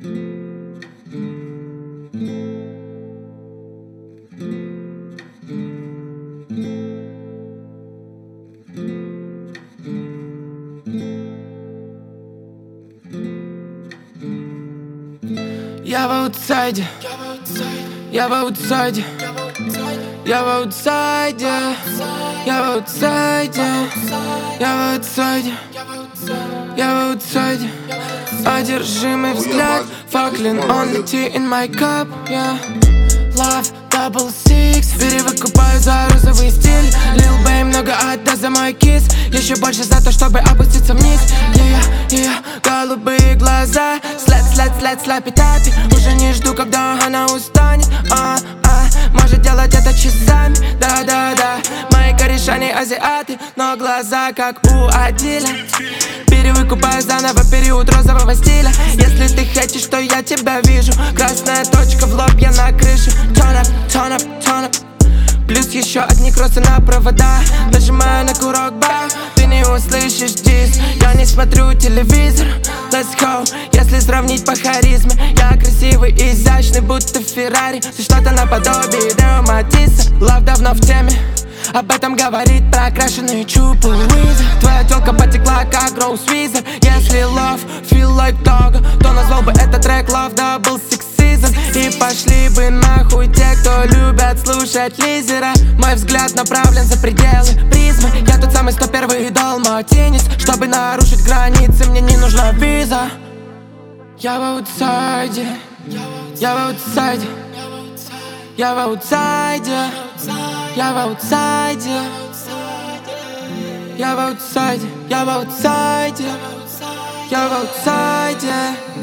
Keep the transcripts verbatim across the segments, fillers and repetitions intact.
Я в аутсайде, я в аутсайде, я в аутсайде, я в аутсайде, я в аутсайде, я в аутсайде. Одержимый взгляд, fucking only tea in my cup, yeah. Love, double six, перевыкупаю за розовый стиль. Lil Baby много отдаст за мой кис, еще больше за то, чтобы опуститься вниз. Yeah, yeah, голубые глаза, слэп, слэп, слэп, слэпи тапи. Уже не жду, когда она устанет, а, а, может делать это часами, да-да-да. Мои кореша не азиаты, но глаза как у Адиля. Перевыкупаю заново период розового стиля. Если ты хочешь, то я тебя вижу. Красная точка в лоб, я на крыше. Turn up, turn up, turn up. Плюс еще одни кроссы на провода. Нажимаю на курок, бах, ты не услышишь дис. Я не смотрю телевизор, let's go. Если сравнить по харизме, я красивый и изящный, будто Феррари. Ты что-то наподобие Део Матисса. Love давно в теме, об этом говорит прокрашенные чупы Уиза. Твоя тёлка потекла как Роуз Визер. Если love feel like dog, то назвал бы этот трек Love Double Six Season. И пошли бы нахуй те, кто любят слушать лизера. Мой взгляд направлен за пределы призмы. Я тот самый сто первый далматинец. Чтобы нарушить границы, мне не нужна виза. Я в аутсайде, я в аутсайде, я в аутсайде, я в аутсайде, я в аутсайде, я в аутсайде, я в аутсайде.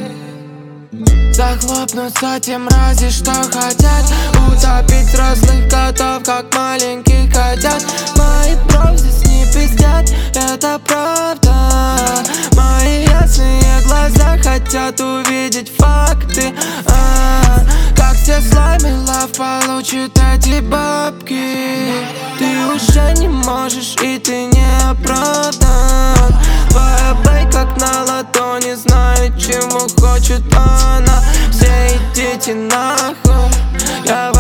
Захлопнутся те мрази, что хотят утопить взрослых котов, как маленьких котят. Мои бро здесь не пиздят, это правда. Мои ясные глаза хотят увидеть факты, а, как все слайми лав получит эти бабки. Ты уже не можешь и ты не оправдан. Твоя бэй как на ладони, знает, чего хочет она. Все идите нахуй, я